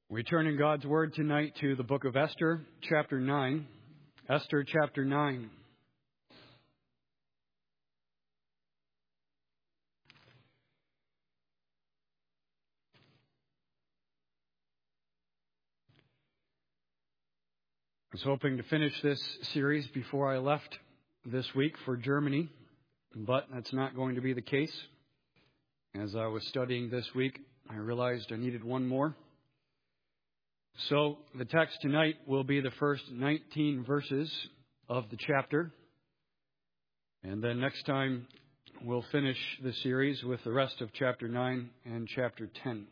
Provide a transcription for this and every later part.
We turn in God's Word tonight to the book of Esther, chapter 9. Esther, chapter 9. I was hoping to finish this series before I left this week for Germany, but that's not going to be the case. As I was studying this week, I realized I needed one more. So the text tonight will be the first 19 verses of the chapter. And then next time we'll finish the series with the rest of chapter 9 and chapter 10.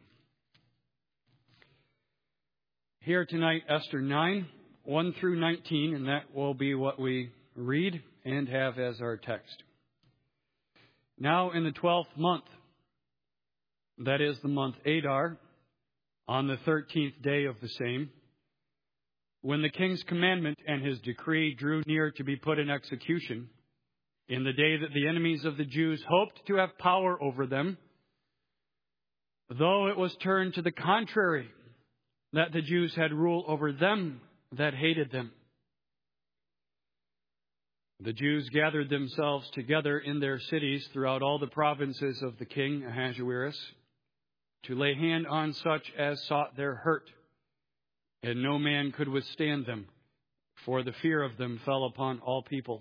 Here tonight, Esther 9, 1 through 19, and that will be what we read and have as our text. Now in the 12th month, that is the month Adar, on the 13th day of the same, when the king's commandment and his decree drew near to be put in execution, in the day that the enemies of the Jews hoped to have power over them, though it was turned to the contrary, that the Jews had rule over them that hated them. The Jews gathered themselves together in their cities throughout all the provinces of the king Ahasuerus, to lay hand on such as sought their hurt, and no man could withstand them, for the fear of them fell upon all people.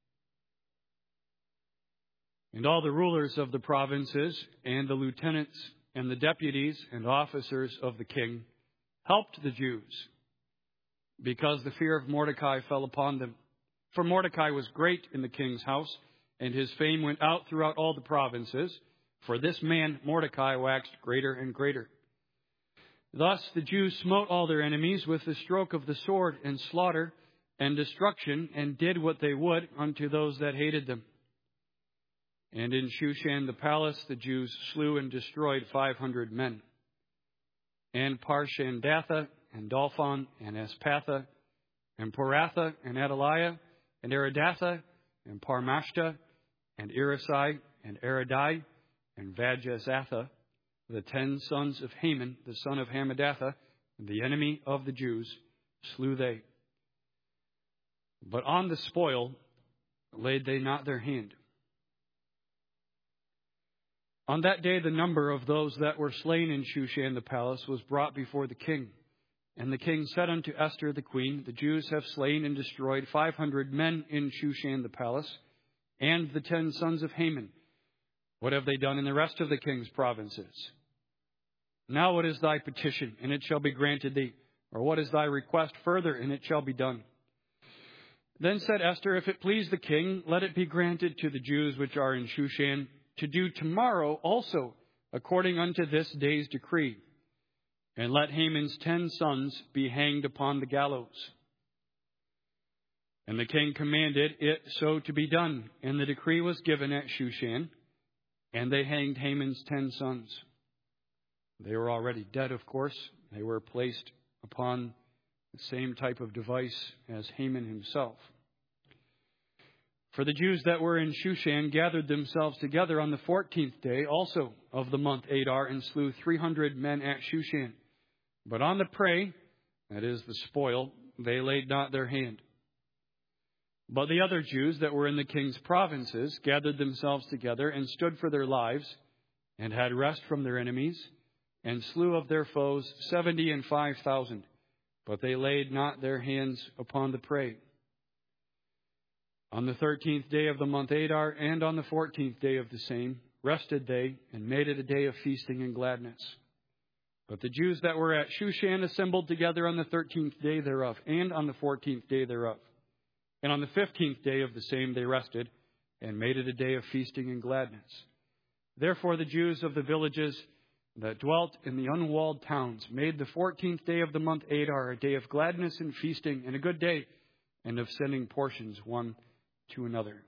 And all the rulers of the provinces, and the lieutenants, and the deputies, and officers of the king helped the Jews, because the fear of Mordecai fell upon them. For Mordecai was great in the king's house, and his fame went out throughout all the provinces. For this man, Mordecai, waxed greater and greater. Thus the Jews smote all their enemies with the stroke of the sword, and slaughter and destruction, and did what they would unto those that hated them. And in Shushan the palace the Jews slew and destroyed 500 men. And Parshandatha, and Dalphon, and Espatha, and Poratha, and Adaliah, and Aridatha, and Parmashta, and Irisai, and Aridai, and Vajezatha, the 10 sons of Haman, the son of Hammedatha, the enemy of the Jews, slew they. But on the spoil laid they not their hand. On that day the number of those that were slain in Shushan the palace was brought before the king. And the king said unto Esther the queen, the Jews have slain and destroyed 500 men in Shushan the palace, and the 10 sons of Haman. What have they done in the rest of the king's provinces? Now what is thy petition, and it shall be granted thee? Or what is thy request further, and it shall be done? Then said Esther, if it please the king, let it be granted to the Jews which are in Shushan to do tomorrow also according unto this day's decree. And let Haman's 10 sons be hanged upon the gallows. And the king commanded it so to be done. And the decree was given at Shushan. And they hanged Haman's 10 sons. They were already dead, of course. They were placed upon the same type of device as Haman himself. For the Jews that were in Shushan gathered themselves together on the 14th day also of the month Adar, and slew 300 men at Shushan. But on the prey, that is the spoil, they laid not their hand. But the other Jews that were in the king's provinces gathered themselves together and stood for their lives, and had rest from their enemies, and slew of their foes 75,000. But they laid not their hands upon the prey. On the 13th day of the month Adar, and on the 14th day of the same, rested they, and made it a day of feasting and gladness. But the Jews that were at Shushan assembled together on the 13th day thereof, and on the 14th day thereof. And on the 15th day of the same they rested, and made it a day of feasting and gladness. Therefore the Jews of the villages that dwelt in the unwalled towns made the 14th day of the month Adar a day of gladness and feasting, and a good day, and of sending portions one to another.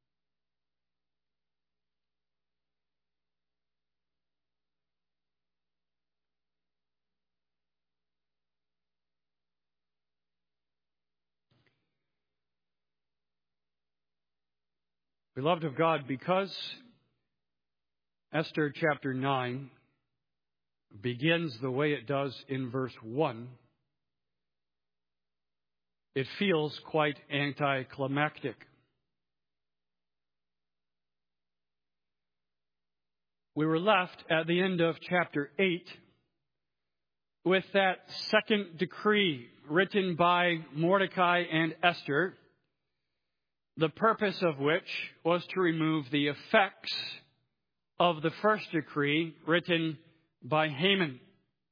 Beloved of God, because Esther chapter 9 begins the way it does in verse 1, it feels quite anticlimactic. We were left at the end of chapter 8 with that second decree written by Mordecai and Esther, the purpose of which was to remove the effects of the first decree written by Haman.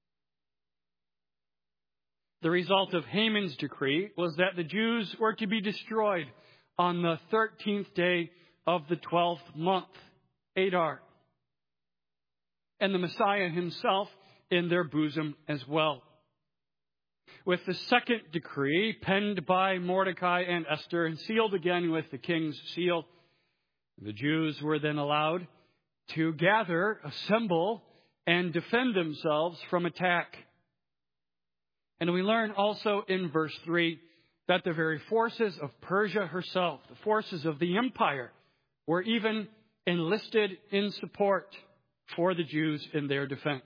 The result of Haman's decree was that the Jews were to be destroyed on the 13th day of the 12th month, Adar, and the Messiah himself in their bosom as well. With the second decree, penned by Mordecai and Esther and sealed again with the king's seal, the Jews were then allowed to gather, assemble, and defend themselves from attack. And we learn also in verse 3 that the very forces of Persia herself, the forces of the empire, were even enlisted in support for the Jews in their defense.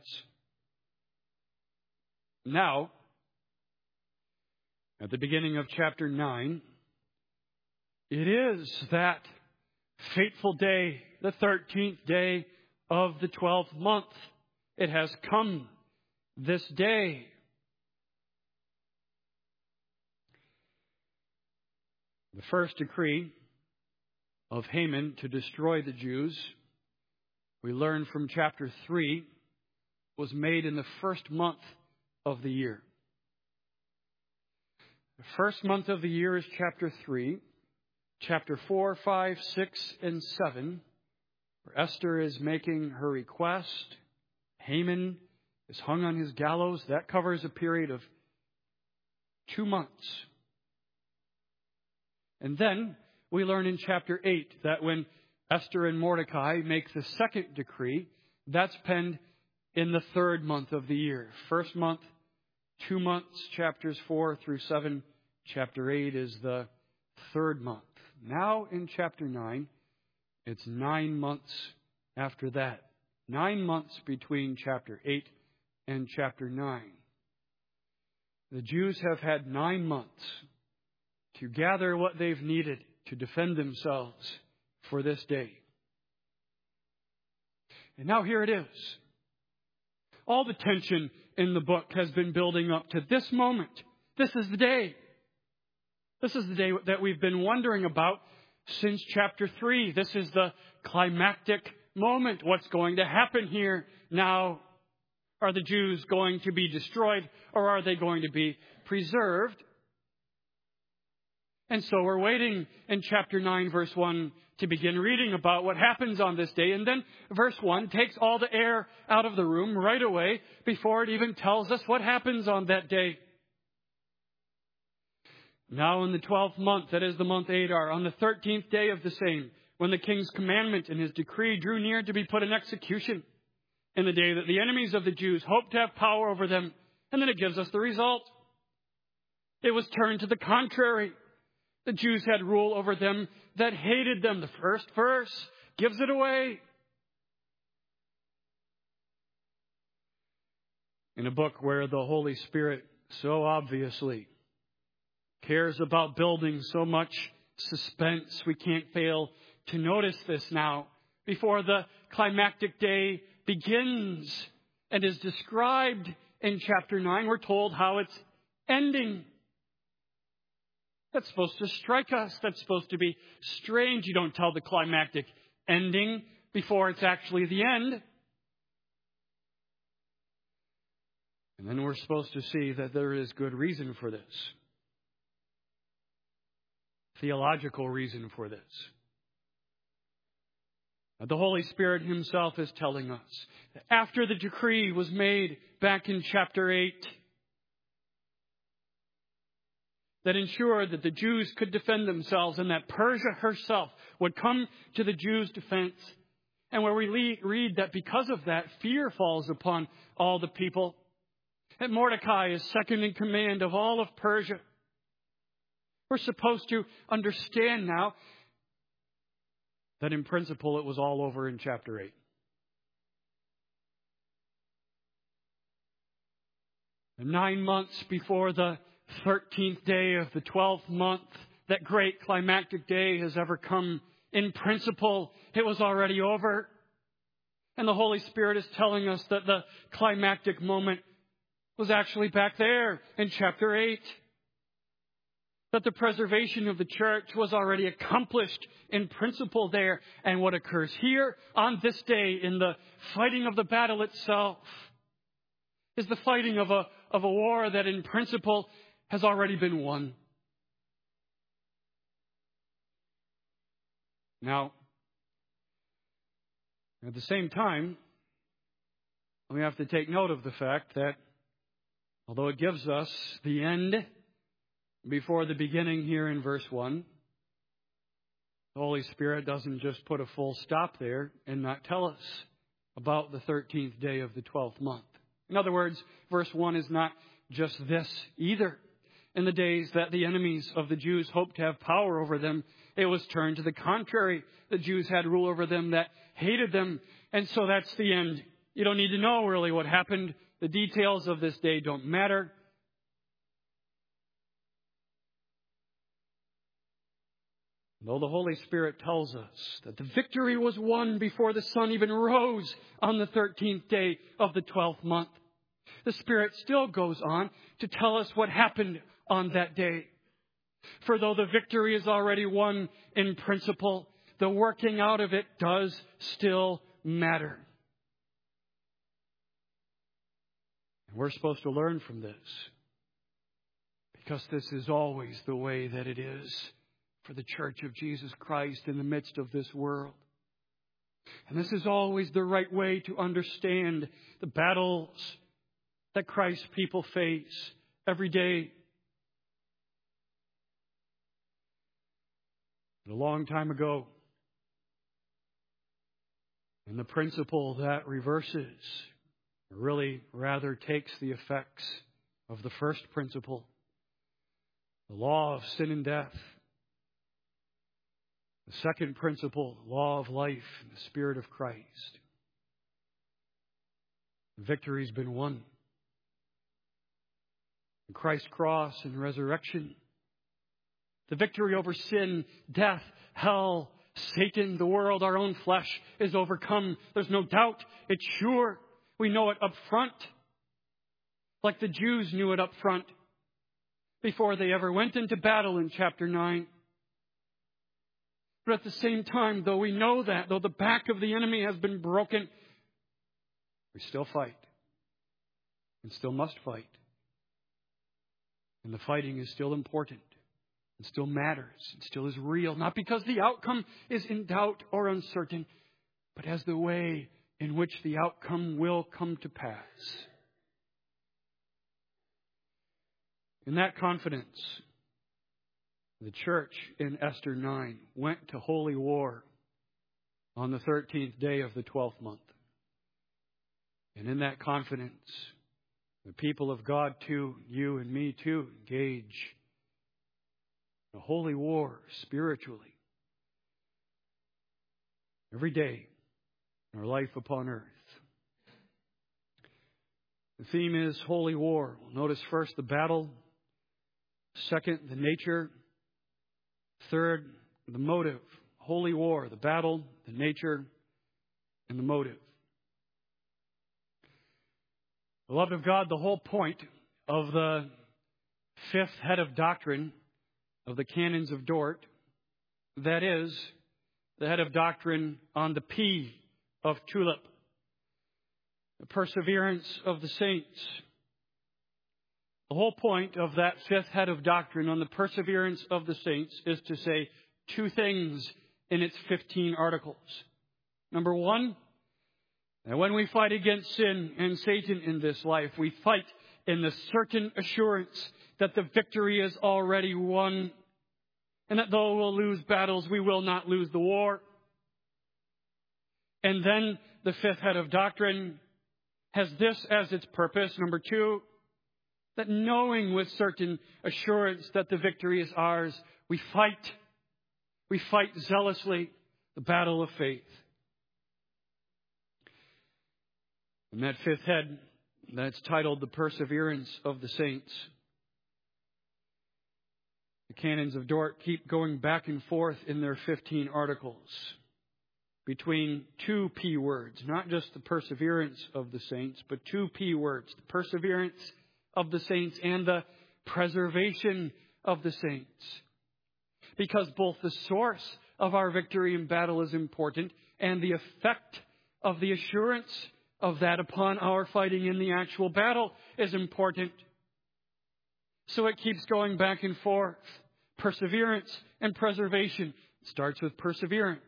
Now, at the beginning of chapter 9, it is that fateful day, the 13th day of the 12th month. It has come this day. The first decree of Haman to destroy the Jews, we learn from chapter 3, was made in the first month of the year. The first month of the year is chapter 3. Chapter 4, 5, 6, and 7, where Esther is making her request. Haman is hung on his gallows. That covers a period of 2 months. And then we learn in chapter 8 that when Esther and Mordecai make the second decree, that's penned in the third month of the year. First month, 2 months, chapters 4 through 7. Chapter 8 is the third month. Now in chapter 9, it's 9 months after that. 9 months between chapter 8 and chapter 9. The Jews have had 9 months to gather what they've needed to defend themselves for this day. And now here it is. All the tension in the book has been building up to this moment. This is the day. This is the day that we've been wondering about since chapter 3. This is the climactic moment. What's going to happen here now? Are the Jews going to be destroyed, or are they going to be preserved? And so we're waiting in chapter 9, verse 1, to begin reading about what happens on this day. And then verse 1 takes all the air out of the room right away before it even tells us what happens on that day. Now in the 12th month, that is the month Adar, on the 13th day of the same, when the king's commandment and his decree drew near to be put in execution, in the day that the enemies of the Jews hoped to have power over them. And then it gives us the result. It was turned to the contrary. The Jews had rule over them that hated them. The first verse gives it away. In a book where the Holy Spirit so obviously cares about building so much suspense, we can't fail to notice this now. Before the climactic day begins and is described in chapter 9, we're told how it's ending. That's supposed to strike us. That's supposed to be strange. You don't tell the climactic ending before it's actually the end. And then we're supposed to see that there is good reason for this. Theological reason for this. The Holy Spirit himself is telling us that after the decree was made back in chapter 8, that ensured that the Jews could defend themselves and that Persia herself would come to the Jews' defense. And where we read that because of that, fear falls upon all the people. That Mordecai is second in command of all of Persia. We're supposed to understand now that in principle it was all over in chapter 8. 9 months before the 13th day of the 12th month, that great climactic day has ever come. In principle, it was already over. And the Holy Spirit is telling us that the climactic moment was actually back there in chapter 8. That the preservation of the church was already accomplished in principle there. And what occurs here on this day in the fighting of the battle itself is the fighting of a war that in principle has already been won. Now, at the same time, we have to take note of the fact that although it gives us the end before the beginning here in verse 1, the Holy Spirit doesn't just put a full stop there and not tell us about the 13th day of the 12th month. In other words, verse 1 is not just this either. In the days that the enemies of the Jews hoped to have power over them, it was turned to the contrary. The Jews had rule over them that hated them. And so that's the end. You don't need to know really what happened. The details of this day don't matter. Though the Holy Spirit tells us that the victory was won before the sun even rose on the 13th day of the 12th month, the Spirit still goes on to tell us what happened on that day. For though the victory is already won in principle, the working out of it does still matter. And we're supposed to learn from this, because this is always the way that it is for the Church of Jesus Christ in the midst of this world. And this is always the right way to understand the battles that Christ's people face every day. A long time ago, and the principle that reverses, or really rather takes the effects of the first principle, the law of sin and death. The second principle, the law of life and the Spirit of Christ. The victory's been won. In Christ's cross and resurrection, the victory over sin, death, hell, Satan, the world, our own flesh is overcome. There's no doubt. It's sure. We know it up front. Like the Jews knew it up front before they ever went into battle in chapter 9. But at the same time, though we know that, though the back of the enemy has been broken, we still fight. And still must fight. And the fighting is still important. It still matters. It still is real. Not because the outcome is in doubt or uncertain, but as the way in which the outcome will come to pass. In that confidence, the church in Esther 9 went to holy war on the 13th day of the 12th month. And in that confidence, the people of God too, you and me too, engage in a holy war spiritually every day in our life upon earth. The theme is holy war. Notice first the battle. Second, the nature. Third, the motive. Holy war, the battle, the nature, and the motive. Beloved of God, the whole point of the fifth head of doctrine of the Canons of Dort, that is, the head of doctrine on the P of tulip, the perseverance of the saints. The whole point of that fifth head of doctrine on the perseverance of the saints is to say two things in its 15 articles. Number one, that when we fight against sin and Satan in this life, we fight in the certain assurance that the victory is already won, and that though we'll lose battles, we will not lose the war. And then the fifth head of doctrine has this as its purpose. Number two, that knowing with certain assurance that the victory is ours, we fight. We fight zealously the battle of faith. And that fifth head that's titled The Perseverance of the Saints. The canons of Dort keep going back and forth in their 15 articles between two P words, not just the perseverance of the saints, but two P words, the perseverance of the saints and the preservation of the saints. Because both the source of our victory in battle is important and the effect of the assurance of that upon our fighting in the actual battle is important. So it keeps going back and forth. Perseverance and preservation. It starts with perseverance.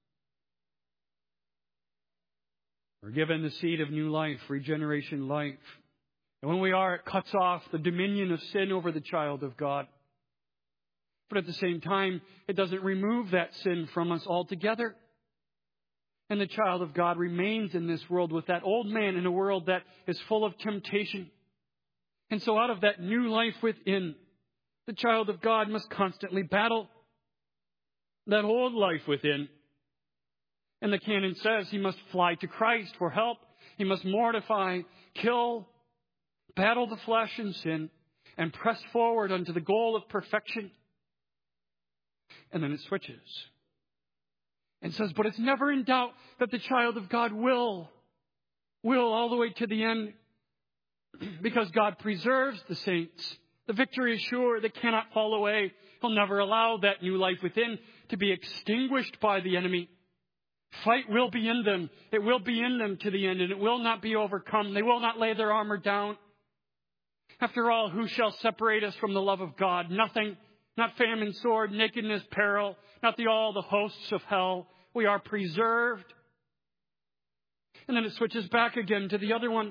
We're given the seed of new life, regeneration life. And when we are, it cuts off the dominion of sin over the child of God. But at the same time, it doesn't remove that sin from us altogether. And the child of God remains in this world with that old man in a world that is full of temptation. And so out of that new life within, the child of God must constantly battle that old life within. And the canon says he must fly to Christ for help. He must mortify, kill, battle the flesh and sin, and press forward unto the goal of perfection. And then it switches and says, but it's never in doubt that the child of God will all the way to the end, because God preserves the saints. The victory is sure. They cannot fall away. He'll never allow that new life within to be extinguished by the enemy. Fight will be in them. It will be in them to the end, and it will not be overcome. They will not lay their armor down. After all, who shall separate us from the love of God? Nothing. Not famine, sword, nakedness, peril. Not all the hosts of hell. We are preserved. And then it switches back again to the other one.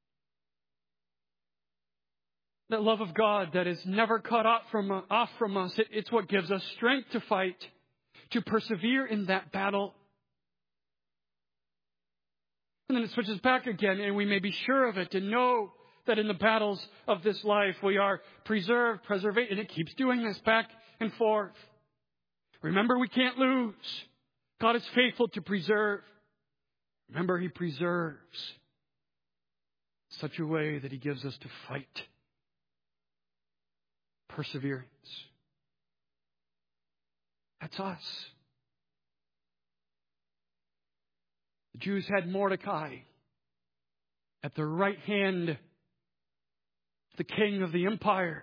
That love of God that is never cut off from us. It's what gives us strength to fight, to persevere in that battle. And then it switches back again, and we may be sure of it and know that in the battles of this life we are preserved, preservation, and it keeps doing this back and forth. Remember, we can't lose. God is faithful to preserve. Remember, He preserves in such a way that He gives us to fight. Perseverance. That's us. The Jews had Mordecai at the right hand of the king of the empire.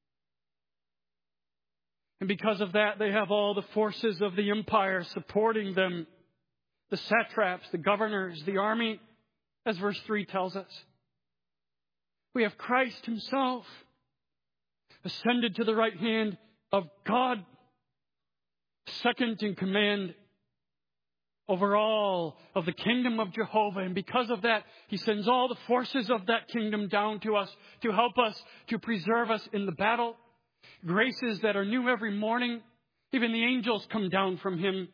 And because of that, they have all the forces of the empire supporting them. The satraps, the governors, the army, as verse 3 tells us. We have Christ Himself ascended to the right hand of God, second in command over all of the kingdom of Jehovah. And because of that, He sends all the forces of that kingdom down to us to help us, to preserve us in the battle. Graces that are new every morning. Even the angels come down from Him.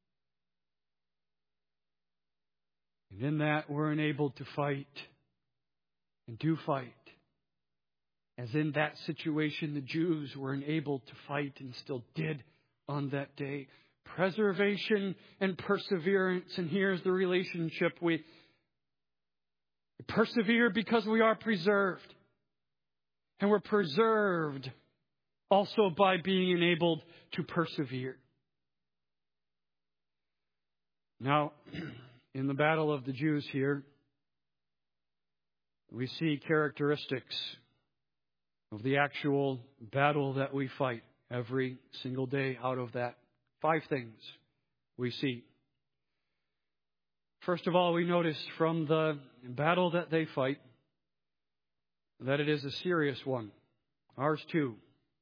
And in that, we're enabled to fight and do fight. As in that situation, the Jews were enabled to fight and still did on that day. Preservation and perseverance. And here's the relationship. We persevere because we are preserved. And we're preserved also by being enabled to persevere. Now, in the battle of the Jews here, we see characteristics of the actual battle that we fight every single day. Out of that, 5 things we see. First of all, we notice from the battle that they fight that it is a serious one. Ours too.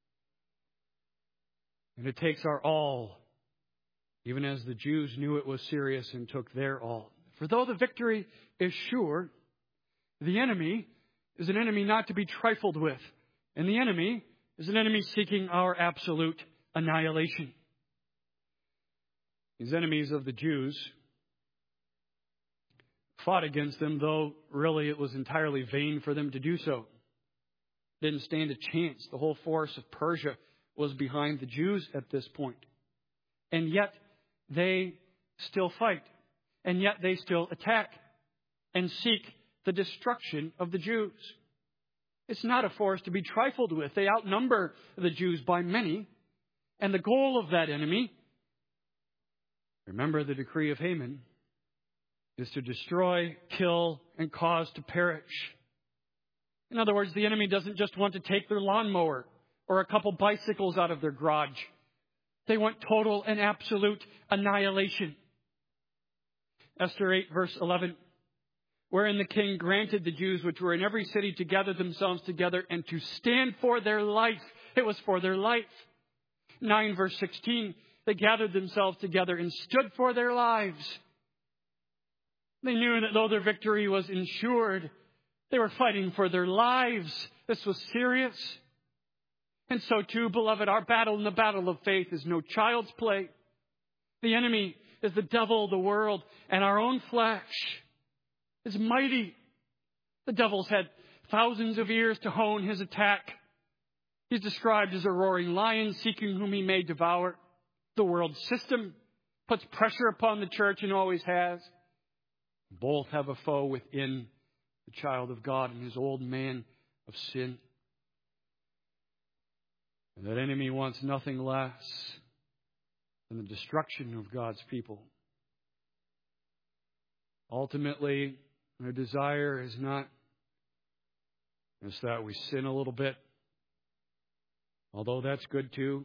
And it takes our all, even as the Jews knew it was serious and took their all. For though the victory is sure, the enemy is an enemy not to be trifled with. And the enemy is an enemy seeking our absolute annihilation. These enemies of the Jews fought against them, though really it was entirely vain for them to do so. Didn't stand a chance. The whole force of Persia was behind the Jews at this point. And yet they still fight. And yet they still attack and seek the destruction of the Jews. It's not a force to be trifled with. They outnumber the Jews by many. And the goal of that enemy, remember the decree of Haman, is to destroy, kill, and cause to perish. In other words, the enemy doesn't just want to take their lawnmower or a couple bicycles out of their garage. They want total and absolute annihilation. Esther 8, verse 11, wherein the king granted the Jews which were in every city to gather themselves together and to stand for their life. It was for their life. 9, verse 16, they gathered themselves together and stood for their lives. They knew that though their victory was ensured, they were fighting for their lives. This was serious. And so too, beloved, our battle in the battle of faith is no child's play. The enemy is the devil, the world, and our own flesh is mighty. The devil's had thousands of years to hone his attack. He's described as a roaring lion seeking whom he may devour. The world system puts pressure upon the church and always has. Both have a foe within the child of God and his old man of sin. And that enemy wants nothing less than the destruction of God's people. Ultimately, their desire is not just that we sin a little bit, although that's good too.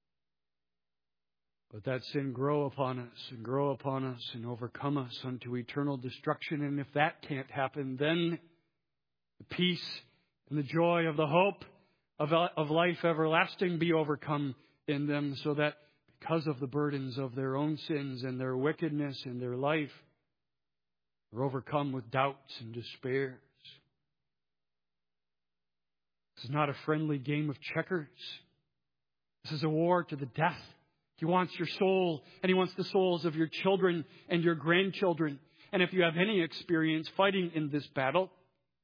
But that sin grow upon us and overcome us unto eternal destruction. And if that can't happen, then the peace and the joy of the hope of life everlasting be overcome in them, so that because of the burdens of their own sins and their wickedness in their life, they're overcome with doubts and despairs. This is not a friendly game of checkers. This is a war to the death. He wants your soul, and He wants the souls of your children and your grandchildren. And if you have any experience fighting in this battle,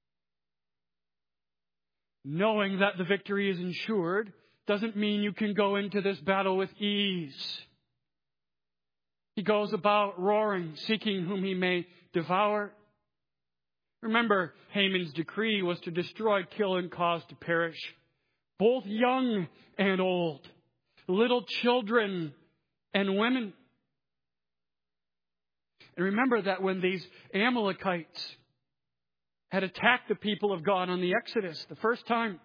knowing that the victory is ensured doesn't mean you can go into this battle with ease. He goes about roaring, seeking whom he may devour. Remember, Haman's decree was to destroy, kill, and cause to perish both young and old, little children and women. And remember that when these Amalekites had attacked the people of God on the Exodus the first time,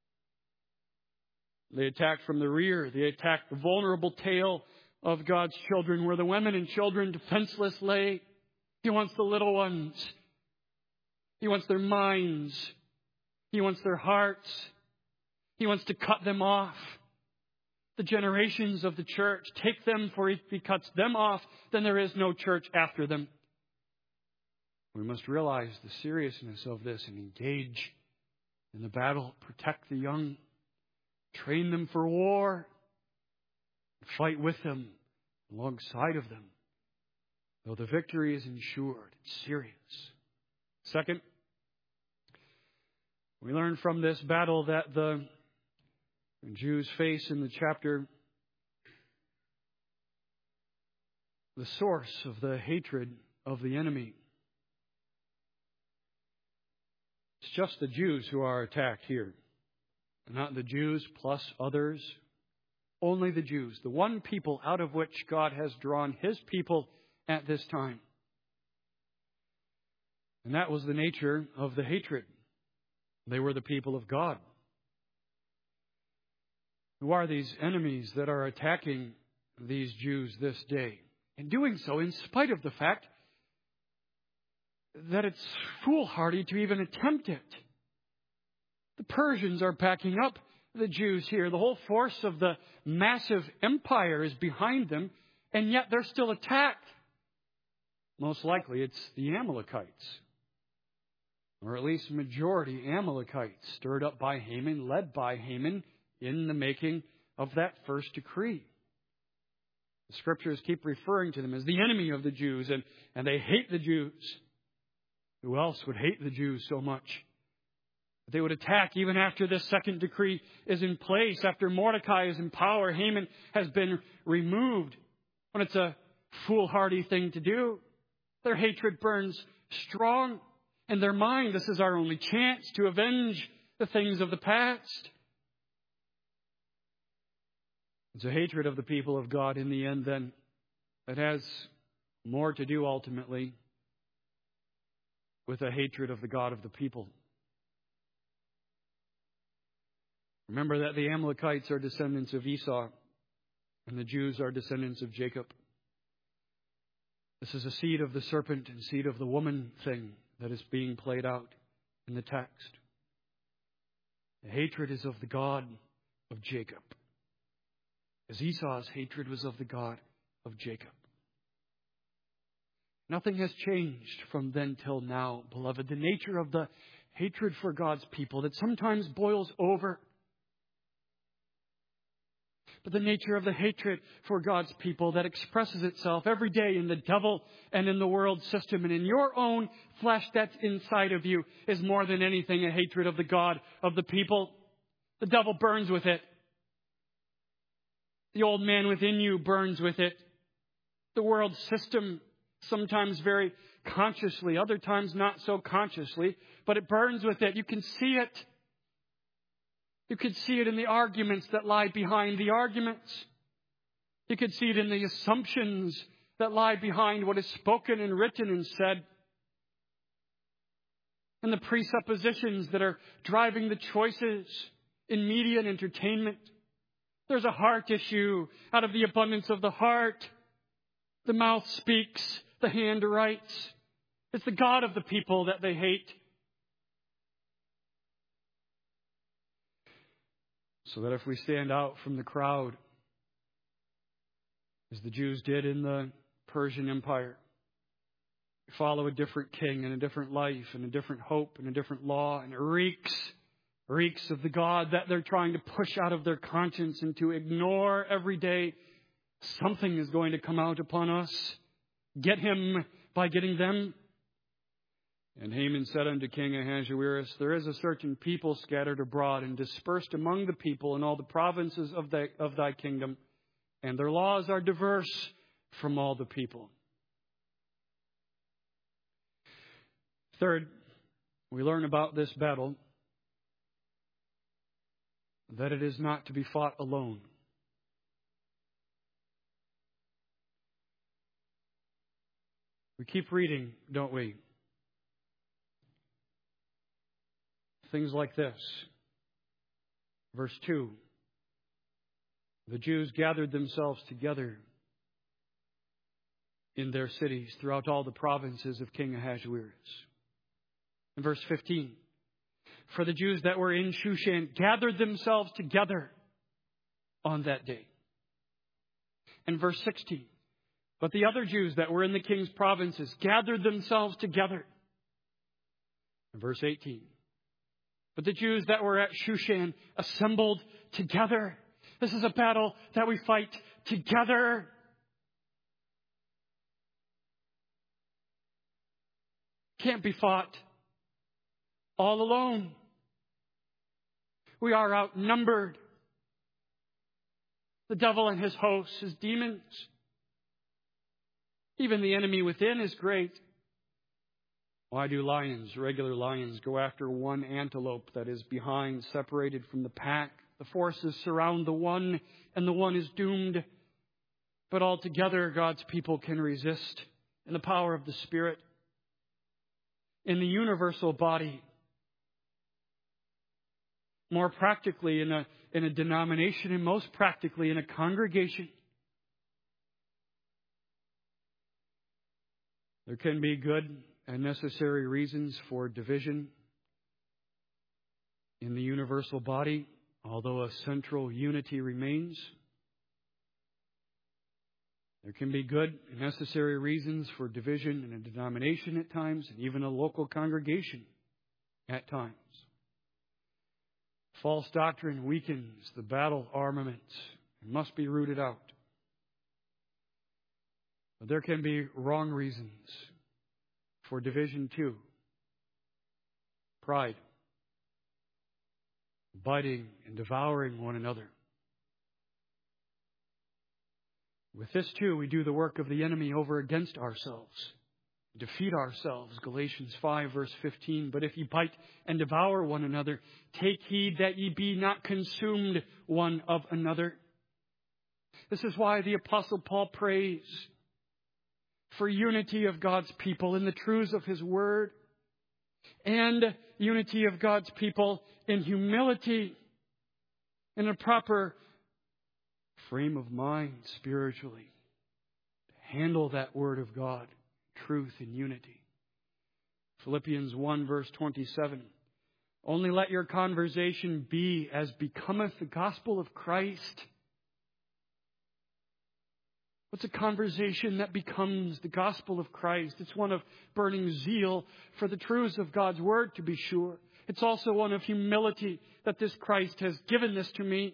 they attacked from the rear. They attacked the vulnerable tail of God's children, where the women and children defenseless lay. He wants the little ones. He wants their minds. He wants their hearts. He wants to cut them off. The generations of the church, take them, for if He cuts them off, then there is no church after them. We must realize the seriousness of this and engage in the battle, protect the young, train them for war, fight with them, alongside of them. Though the victory is ensured, it's serious. Second, we learn from this battle that the Jews face in the chapter the source of the hatred of the enemy. It's just the Jews who are attacked here. Not the Jews plus others. Only the Jews. The one people out of which God has drawn His people at this time. And that was the nature of the hatred. They were the people of God. Who are these enemies that are attacking these Jews this day? And doing so in spite of the fact that it's foolhardy to even attempt it. The Persians are backing up the Jews here. The whole force of the massive empire is behind them, and yet they're still attacked. Most likely it's the Amalekites, or at least majority Amalekites, stirred up by Haman, led by Haman in the making of that first decree. The Scriptures keep referring to them as the enemy of the Jews, and they hate the Jews. Who else would hate the Jews so much? They would attack even after this second decree is in place, after Mordecai is in power, Haman has been removed. When it's a foolhardy thing to do, their hatred burns strong. In their mind, this is our only chance to avenge the things of the past. It's a hatred of the people of God in the end, then, that has more to do ultimately with a hatred of the God of the people. Remember that the Amalekites are descendants of Esau, and the Jews are descendants of Jacob. This is a seed of the serpent and seed of the woman thing that is being played out in the text. The hatred is of the God of Jacob, as Esau's hatred was of the God of Jacob. Nothing has changed from then till now, beloved. The nature of the hatred for God's people that sometimes boils over, but the nature of the hatred for God's people that expresses itself every day in the devil and in the world system and in your own flesh that's inside of you is more than anything a hatred of the God of the people. The devil burns with it. The old man within you burns with it. The world system, sometimes very consciously, other times not so consciously, but it burns with it. You can see it. You could see it in the arguments that lie behind the arguments. You could see it in the assumptions that lie behind what is spoken and written and said. And the presuppositions that are driving the choices in media and entertainment. There's a heart issue. Out of the abundance of the heart, the mouth speaks, the hand writes. It's the God of the people that they hate. So that if we stand out from the crowd, as the Jews did in the Persian Empire, we follow a different king and a different life and a different hope and a different law, and it reeks of the God that they're trying to push out of their conscience and to ignore every day, something is going to come out upon us. Get him by getting them. And Haman said unto King Ahasuerus, there is a certain people scattered abroad and dispersed among the people in all the provinces of thy kingdom, and their laws are diverse from all the people. Third, we learn about this battle that it is not to be fought alone. We keep reading, don't we? Things like this. Verse 2. The Jews gathered themselves together in their cities throughout all the provinces of King Ahasuerus. In verse 15. For the Jews that were in Shushan gathered themselves together on that day. And verse 16. But the other Jews that were in the king's provinces gathered themselves together. In verse 18. But the Jews that were at Shushan assembled together. This is a battle that we fight together. Can't be fought all alone. We are outnumbered. The devil and his hosts, his demons. Even the enemy within is great. Why do lions, regular lions, go after one antelope that is behind, separated from the pack? The forces surround the one, and the one is doomed. But altogether, God's people can resist in the power of the Spirit. In the universal body. More practically in a denomination, and most practically in a congregation. There can be good and necessary reasons for division in the universal body, although a central unity remains. There can be good and necessary reasons for division in a denomination at times, and even a local congregation at times. False doctrine weakens the battle armaments and must be rooted out. But there can be wrong reasons for division too. Pride. Biting and devouring one another. With this too, we do the work of the enemy over against ourselves. defeat ourselves. Galatians 5, verse 15. But if ye bite and devour one another, take heed that ye be not consumed one of another. This is why the Apostle Paul prays for unity of God's people in the truths of His Word, and unity of God's people in humility, in a proper frame of mind spiritually, to handle that Word of God, truth and unity. Philippians 1, verse 27. Only let your conversation be as becometh the gospel of Christ. What's a conversation that becomes the gospel of Christ? It's one of burning zeal for the truths of God's Word, to be sure. It's also one of humility that this Christ has given this to me.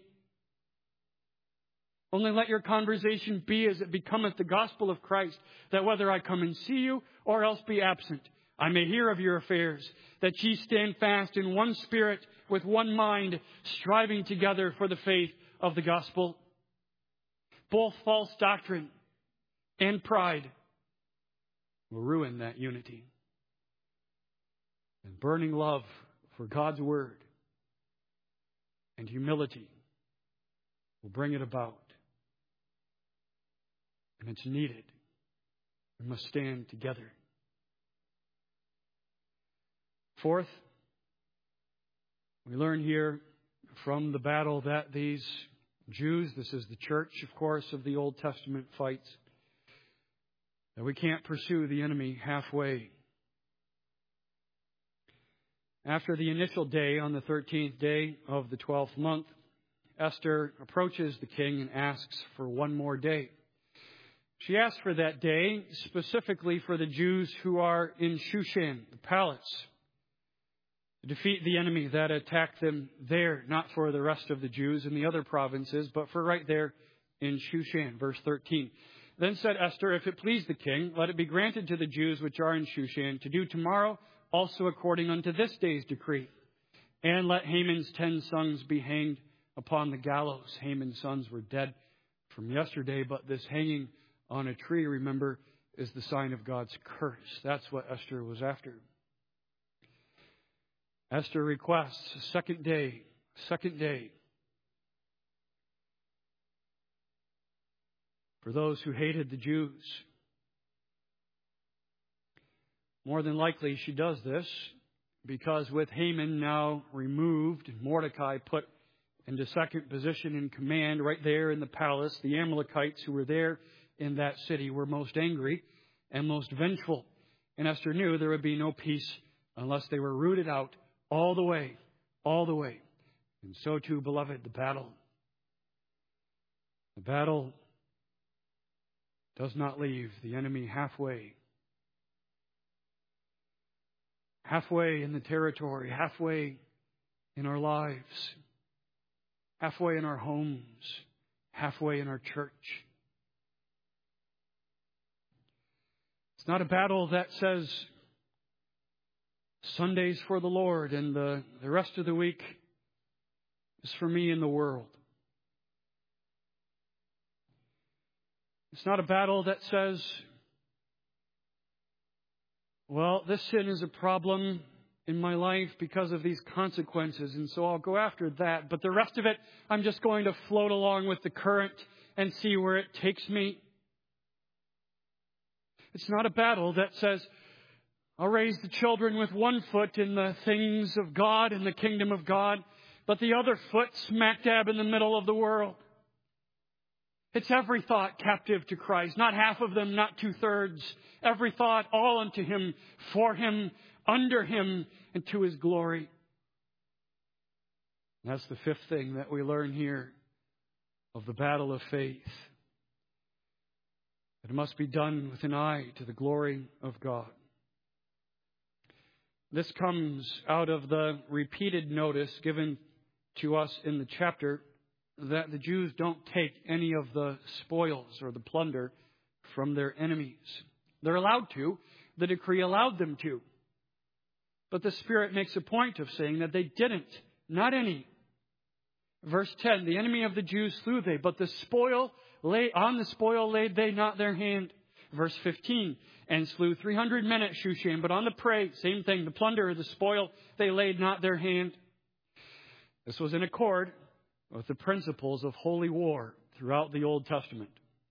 Only let your conversation be as it becometh the gospel of Christ, that whether I come and see you or else be absent, I may hear of your affairs, that ye stand fast in one spirit, with one mind, striving together for the faith of the gospel. Both false doctrine and pride will ruin that unity. And burning love for God's Word and humility will bring it about. And it's needed. We must stand together. Fourth, we learn here from the battle that these Jews, this is the church, of course, of the Old Testament, fights, that we can't pursue the enemy halfway. After the initial day, on the 13th day of the 12th month, Esther approaches the king and asks for one more day. She asks for that day specifically for the Jews who are in Shushan, the palace, to defeat the enemy that attacked them there, not for the rest of the Jews in the other provinces, but for right there in Shushan. Verse 13. Then said Esther, if it please the king, let it be granted to the Jews which are in Shushan to do tomorrow also according unto this day's decree. And let Haman's 10 sons be hanged upon the gallows. Haman's sons were dead from yesterday, but this hanging on a tree, remember, is the sign of God's curse. That's what Esther was after. Esther requests a second day. For those who hated the Jews. More than likely she does this because with Haman now removed, Mordecai put into second position in command right there in the palace, the Amalekites who were there in that city were most angry and most vengeful. And Esther knew there would be no peace unless they were rooted out all the way. And so too, beloved, the battle does not leave the enemy halfway. Halfway in the territory, halfway in our lives, halfway in our homes, halfway in our church. It's not a battle that says Sunday's for the Lord and the rest of the week is for me and the world. It's not a battle that says, well, this sin is a problem in my life because of these consequences, and so I'll go after that. But the rest of it, I'm just going to float along with the current and see where it takes me. It's not a battle that says, I'll raise the children with one foot in the things of God and the kingdom of God, but the other foot smack dab in the middle of the world. It's every thought captive to Christ, not half of them, not 2/3. Every thought, all unto Him, for Him, under Him, and to His glory. And that's the fifth thing that we learn here of the battle of faith. It must be done with an eye to the glory of God. This comes out of the repeated notice given to us in the chapter that the Jews don't take any of the spoils or the plunder from their enemies. They're allowed to. The decree allowed them to. But the Spirit makes a point of saying that they didn't. Not any. Verse 10, the enemy of the Jews slew they, but the spoil laid they not their hand. verse 15, and slew 300 men at Shushan. But on the prey, same thing, the plunder, the spoil, they laid not their hand. This was in accord with the principles of holy war throughout the Old Testament.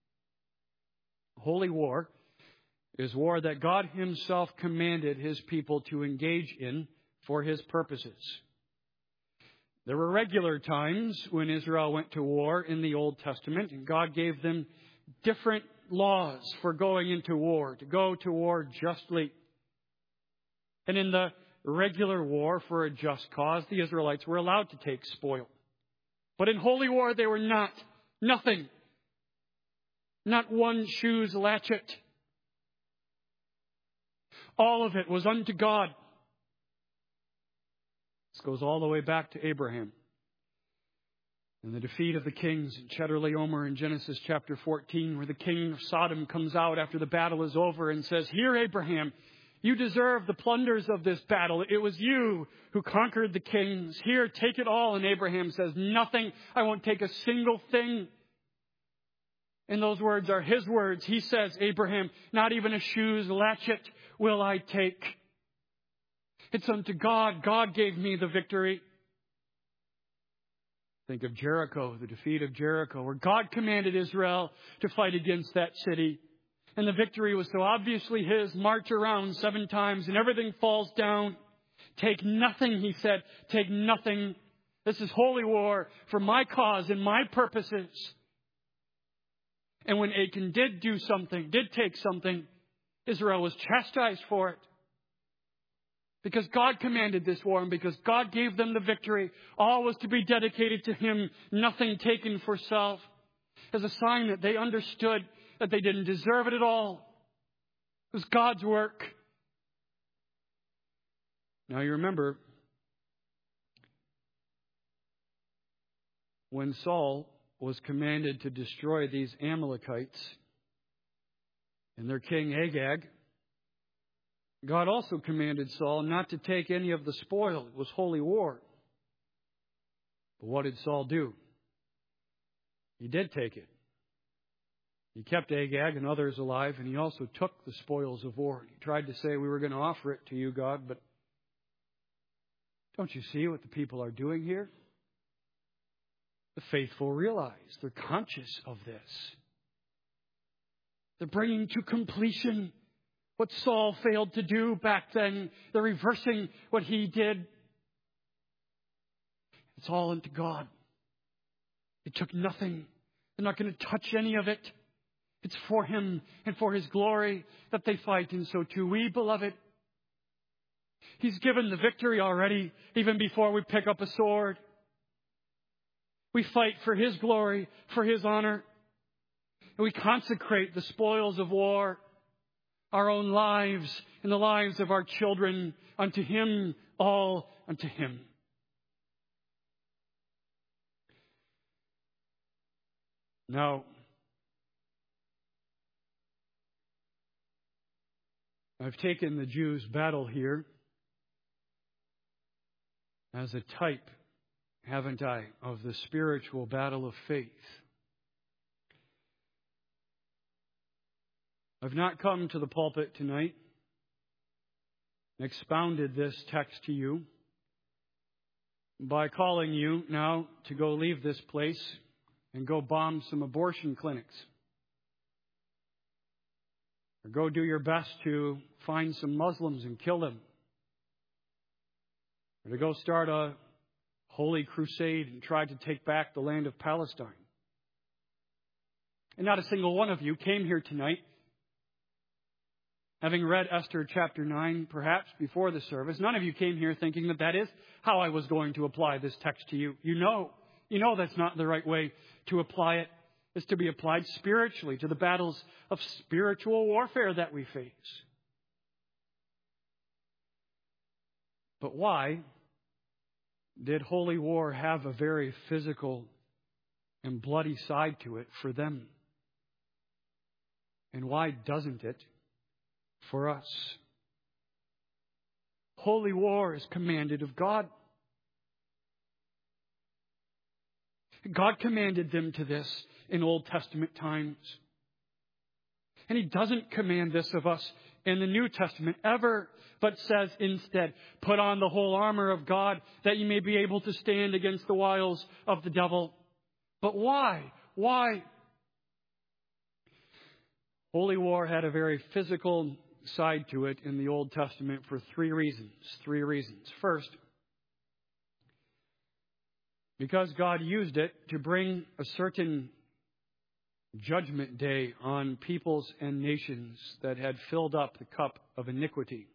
Holy war is war that God Himself commanded His people to engage in for His purposes. There were regular times when Israel went to war in the Old Testament, and God gave them different laws for going into war, to go to war justly. And in the regular war for a just cause, the Israelites were allowed to take spoil. But in holy war, they were not. Nothing. Not one shoe's latchet. All of it was unto God. This goes all the way back to Abraham. And the defeat of the kings in Chedorlaomer in Genesis chapter 14, where the king of Sodom comes out after the battle is over and says, "Here, Abraham, you deserve the plunders of this battle. It was you who conquered the kings. Here, take it all." And Abraham says, "Nothing. I won't take a single thing." And those words are his words. He says, "Abraham, not even a shoe's latchet will I take. It's unto God. God gave me the victory." Think of Jericho, the defeat of Jericho, where God commanded Israel to fight against that city. And the victory was so obviously His. March around 7 times and everything falls down. Take nothing, He said. Take nothing. This is holy war for my cause and my purposes. And when Achan did do something, did take something, Israel was chastised for it. Because God commanded this war and because God gave them the victory, all was to be dedicated to Him, nothing taken for self. As a sign that they understood that they didn't deserve it at all. It was God's work. Now you remember, when Saul was commanded to destroy these Amalekites and their king Agag, God also commanded Saul not to take any of the spoil. It was holy war. But what did Saul do? He did take it. He kept Agag and others alive, and he also took the spoils of war. He tried to say, "We were going to offer it to you, God, but don't you see what the people are doing here?" The faithful realize they're conscious of this. They're bringing to completion what Saul failed to do back then. They're reversing what he did. It's all unto God. They took nothing. They're not going to touch any of it. It's for Him and for His glory that they fight. And so too we, beloved. He's given the victory already, even before we pick up a sword. We fight for His glory, for His honor. And we consecrate the spoils of war, our own lives and the lives of our children, unto Him, all unto Him. Now, I've taken the Jews' battle here as a type, haven't I, of the spiritual battle of faith. I've not come to the pulpit tonight and expounded this text to you by calling you now to go leave this place and go bomb some abortion clinics. Or go do your best to find some Muslims and kill them. Or to go start a holy crusade and try to take back the land of Palestine. And not a single one of you came here tonight having read Esther chapter 9, perhaps before the service. None of you came here thinking that that is how I was going to apply this text to you. You know that's not the right way to apply it. It's to be applied spiritually to the battles of spiritual warfare that we face. But why did holy war have a very physical and bloody side to it for them? And why doesn't it for us? Holy war is commanded of God. God commanded them to this in Old Testament times. And He doesn't command this of us in the New Testament ever, but says instead, put on the whole armor of God that you may be able to stand against the wiles of the devil. But why? Why? Holy war had a very physical side to it in the Old Testament for three reasons. First, because God used it to bring a certain judgment day on peoples and nations that had filled up the cup of iniquity.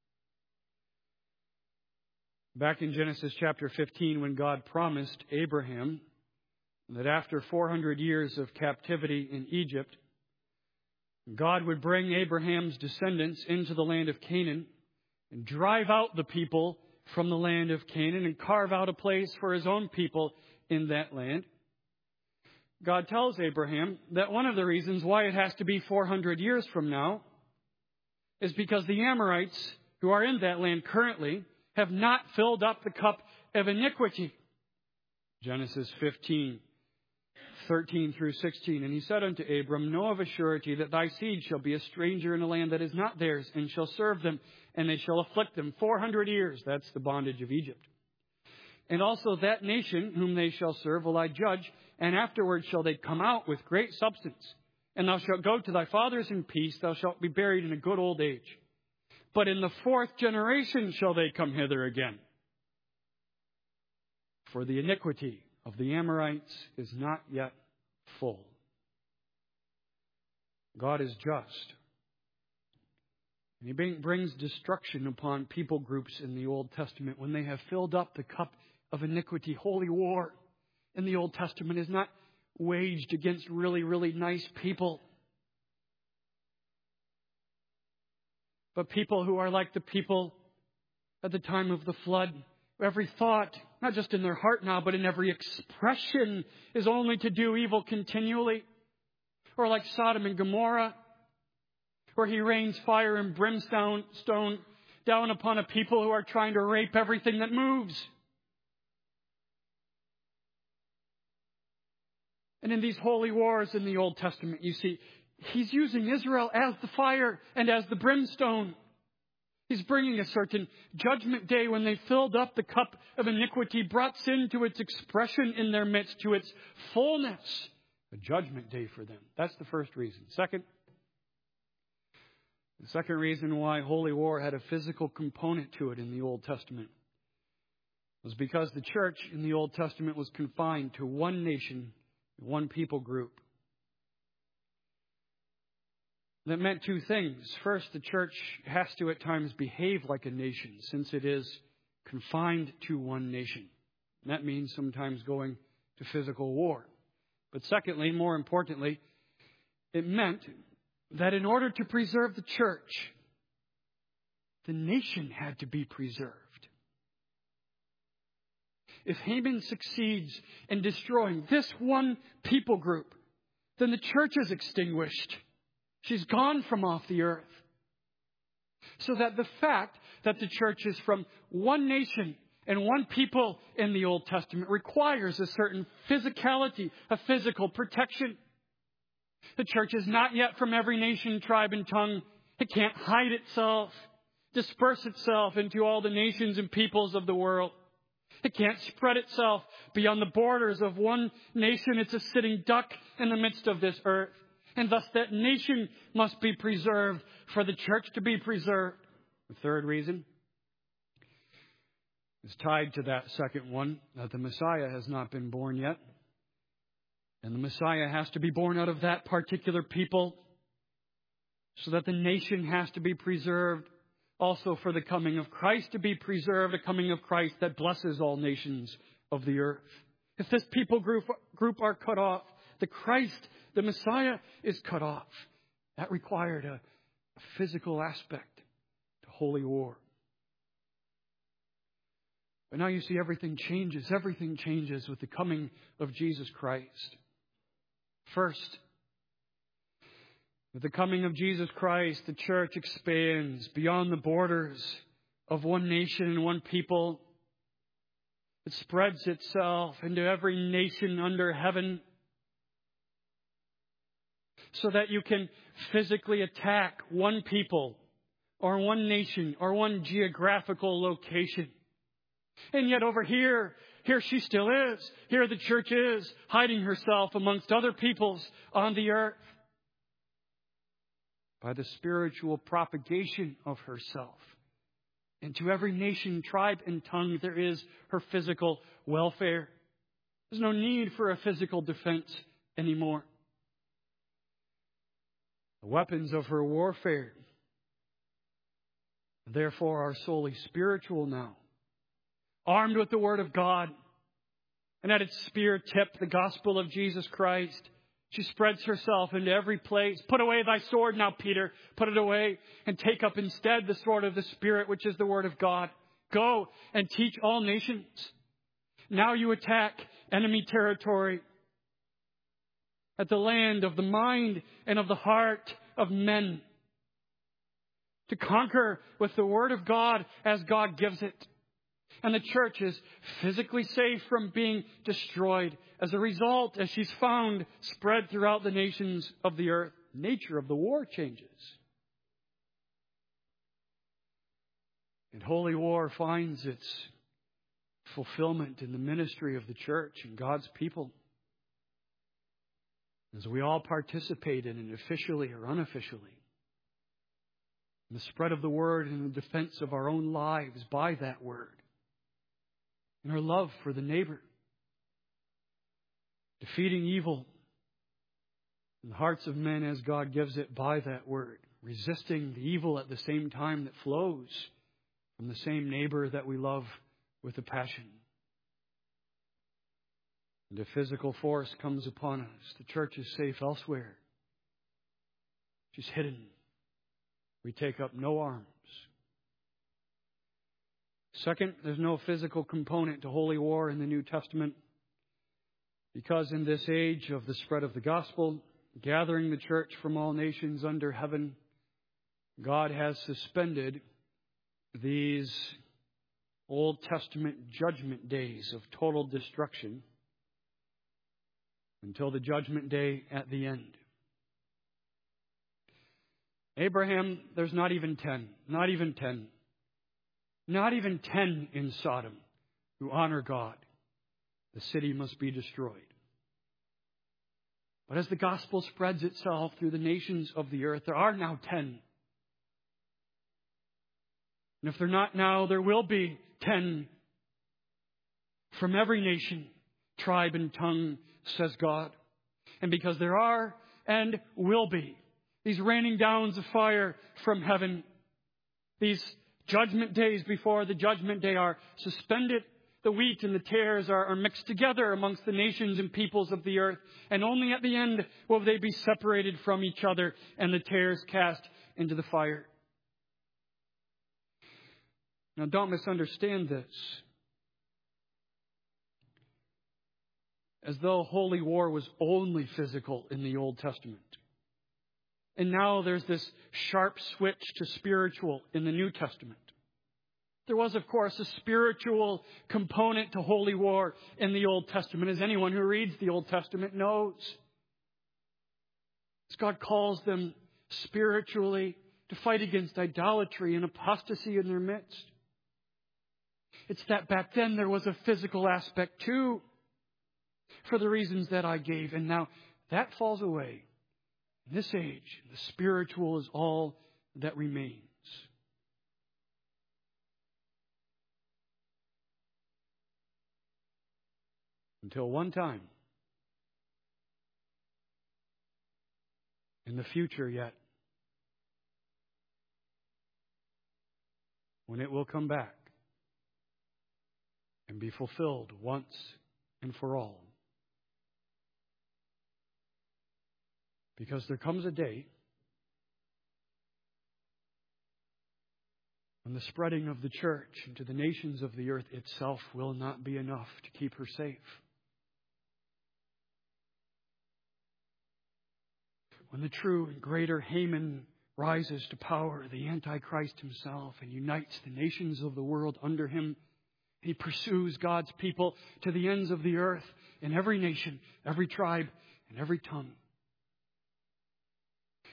Back in Genesis chapter 15, when God promised Abraham that after 400 years of captivity in Egypt, God would bring Abraham's descendants into the land of Canaan and drive out the people from the land of Canaan and carve out a place for His own people in that land. God tells Abraham that one of the reasons why it has to be 400 years from now is because the Amorites who are in that land currently have not filled up the cup of iniquity. Genesis 15. 13 through 16. And He said unto Abram, know of a surety that thy seed shall be a stranger in a land that is not theirs, and shall serve them, and they shall afflict them 400 years. That's the bondage of Egypt. And also that nation whom they shall serve will I judge, and afterward shall they come out with great substance. And thou shalt go to thy fathers in peace, thou shalt be buried in a good old age. But in the fourth generation shall they come hither again. For the iniquity of the Amorites is not yet full. God is just. And He brings destruction upon people groups in the Old Testament when they have filled up the cup of iniquity. Holy war in the Old Testament is not waged against really, really nice people, but people who are like the people at the time of the flood. Every thought, not just in their heart now, but in every expression, is only to do evil continually. Or like Sodom and Gomorrah, where He rains fire and brimstone down upon a people who are trying to rape everything that moves. And in these holy wars in the Old Testament, you see, He's using Israel as the fire and as the brimstone. He's bringing a certain judgment day when they filled up the cup of iniquity, brought sin to its expression in their midst, to its fullness. A judgment day for them. That's the first reason. The second reason why holy war had a physical component to it in the Old Testament was because the church in the Old Testament was confined to one nation, one people group. That meant two things. First, the church has to at times behave like a nation since it is confined to one nation. And that means sometimes going to physical war. But secondly, more importantly, it meant that in order to preserve the church, the nation had to be preserved. If Haman succeeds in destroying this one people group, then the church is extinguished. She's gone from off the earth. So that the fact that the church is from one nation and one people in the Old Testament requires a certain physicality, a physical protection. The church is not yet from every nation, tribe, and tongue. It can't hide itself, disperse itself into all the nations and peoples of the world. It can't spread itself beyond the borders of one nation. It's a sitting duck in the midst of this earth. And thus that nation must be preserved for the church to be preserved. The third reason is tied to that second one, that the Messiah has not been born yet. And the Messiah has to be born out of that particular people so that the nation has to be preserved. Also for the coming of Christ to be preserved, a coming of Christ that blesses all nations of the earth. If this people group are cut off, the Messiah is cut off. That required a physical aspect to holy war. But now you see everything changes. Everything changes with the coming of Jesus Christ. First, with the coming of Jesus Christ, the church expands beyond the borders of one nation and one people. It spreads itself into every nation under heaven. so that you can physically attack one people or one nation or one geographical location. And yet over here she still is. Here the church is, hiding herself amongst other peoples on the earth by the spiritual propagation of herself. And to every nation, tribe, and tongue, there is her physical welfare. There's no need for a physical defense anymore. The weapons of her warfare, therefore, are solely spiritual now. Armed with the Word of God, and at its spear tip, the gospel of Jesus Christ, she spreads herself into every place. Put away thy sword now, Peter. Put it away and take up instead the sword of the Spirit, which is the Word of God. Go and teach all nations. Now you attack enemy territory at the land of the mind and of the heart of men, to conquer with the Word of God as God gives it. And the church is physically safe from being destroyed as a result, as she's found spread throughout the nations of the earth. Nature of the war changes. And holy war finds its fulfillment in the ministry of the church and God's people, as we all participate in it, officially or unofficially. In the spread of the word and the defense of our own lives by that word. In our love for the neighbor. Defeating evil in the hearts of men as God gives it by that word. Resisting the evil at the same time that flows from the same neighbor that we love with a passion. And if physical force comes upon us, the church is safe elsewhere. She's hidden. We take up no arms. Second, there's no physical component to holy war in the New Testament, because in this age of the spread of the gospel, gathering the church from all nations under heaven, God has suspended these Old Testament judgment days of total destruction until the judgment day at the end. Abraham, there's not even 10 in Sodom who honor God. The city must be destroyed. But as the gospel spreads itself through the nations of the earth, there are now 10. And if they're not now, there will be 10 from every nation, tribe, and tongue, says God. And because there are and will be these raining downs of fire from heaven, these judgment days before the judgment day are suspended. The wheat and the tares are mixed together amongst the nations and peoples of the earth. And only at the end will they be separated from each other and the tares cast into the fire. Now, don't misunderstand this. As though holy war was only physical in the Old Testament. And now there's this sharp switch to spiritual in the New Testament. There was, of course, a spiritual component to holy war in the Old Testament, as anyone who reads the Old Testament knows. As God calls them spiritually to fight against idolatry and apostasy in their midst. It's that back then there was a physical aspect too, for the reasons that I gave. And now that falls away. In this age, the spiritual is all that remains. Until one time, in the future yet, when it will come back and be fulfilled once and for all. Because there comes a day when the spreading of the church into the nations of the earth itself will not be enough to keep her safe. When the true and greater Haman rises to power, the Antichrist himself, and unites the nations of the world under him, he pursues God's people to the ends of the earth in every nation, every tribe, and every tongue.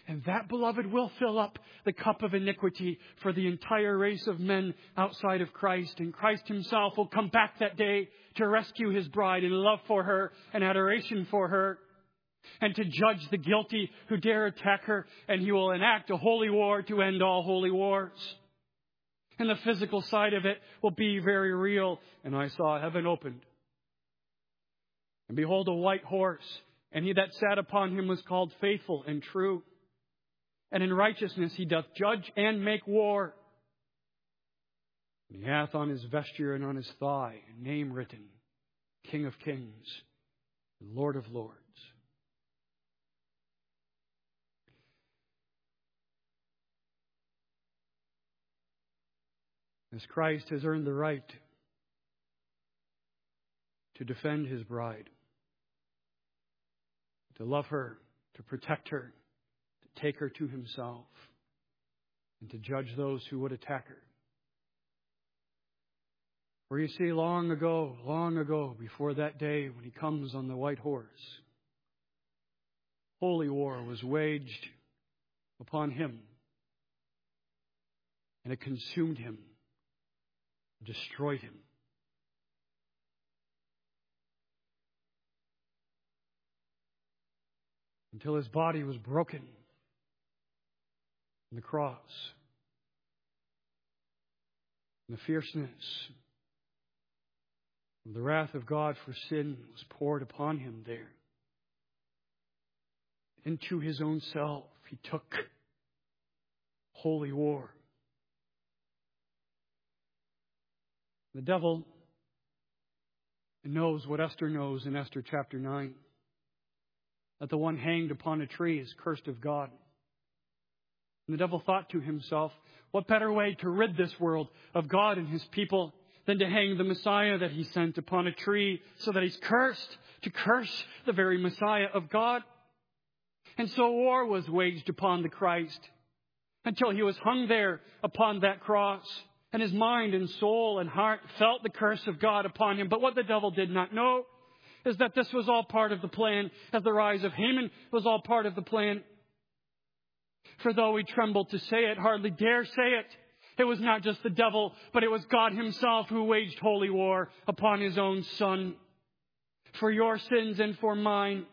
And that, beloved, will fill up the cup of iniquity for the entire race of men outside of Christ. And Christ himself will come back that day to rescue his bride in love for her and adoration for her, and to judge the guilty who dare attack her. And he will enact a holy war to end all holy wars. And the physical side of it will be very real. And I saw heaven opened. And behold, a white horse. And he that sat upon him was called Faithful and True. And in righteousness he doth judge and make war. And he hath on his vesture and on his thigh a name written, King of Kings and Lord of Lords. As Christ has earned the right to defend his bride, to love her, to protect her, to take her to himself, and to judge those who would attack her. For you see, long ago, before that day when he comes on the white horse, holy war was waged upon him, and it consumed him, destroyed him. Until his body was broken on the cross. And the fierceness of the wrath of God for sin was poured upon him there. Into his own self he took holy war. The devil knows what Esther knows in Esther chapter 9. That the one hanged upon a tree is cursed of God. And the devil thought to himself, what better way to rid this world of God and his people than to hang the Messiah that he sent upon a tree so that he's cursed, to curse the very Messiah of God. And so war was waged upon the Christ until he was hung there upon that cross. And his mind and soul and heart felt the curse of God upon him. But what the devil did not know is that this was all part of the plan, as the rise of Haman was all part of the plan. For though we tremble to say it, hardly dare say it, it was not just the devil, but it was God himself who waged holy war upon his own Son for your sins and for mine.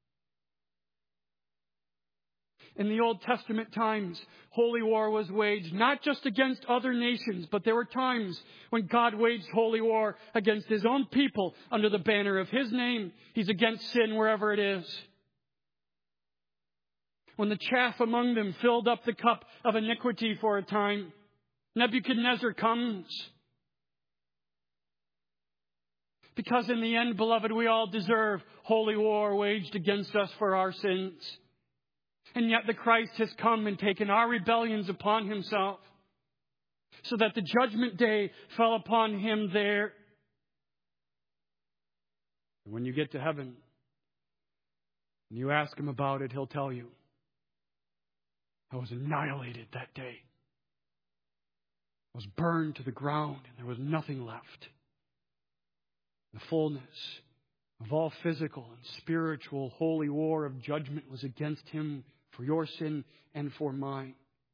In the Old Testament times, holy war was waged not just against other nations, but there were times when God waged holy war against his own people under the banner of his name. He's against sin wherever it is. When the chaff among them filled up the cup of iniquity for a time, Nebuchadnezzar comes. Because in the end, beloved, we all deserve holy war waged against us for our sins. And yet the Christ has come and taken our rebellions upon himself so that the judgment day fell upon him there. And when you get to heaven and you ask him about it, he'll tell you, I was annihilated that day. I was burned to the ground and there was nothing left. The fullness of all physical and spiritual holy war of judgment was against him for your sin and for mine.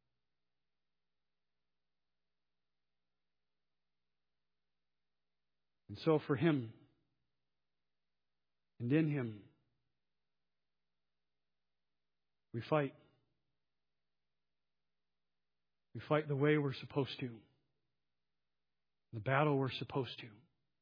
And so for him and in him, we fight. We fight the way we're supposed to. The battle we're supposed to.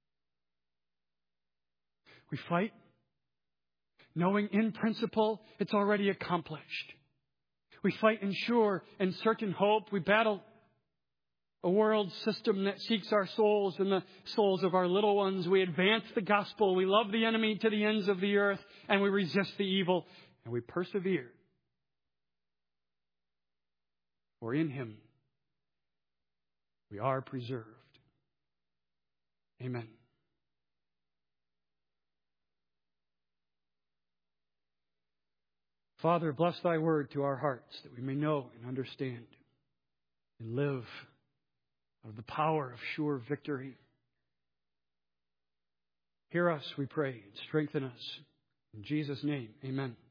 We fight knowing in principle it's already accomplished. We fight in sure and certain hope. We battle a world system that seeks our souls and the souls of our little ones. We advance the gospel. We love the enemy to the ends of the earth, and we resist the evil, and we persevere. For in him we are preserved. Amen. Father, bless thy word to our hearts that we may know and understand and live out of the power of sure victory. Hear us, we pray, and strengthen us. In Jesus' name, amen.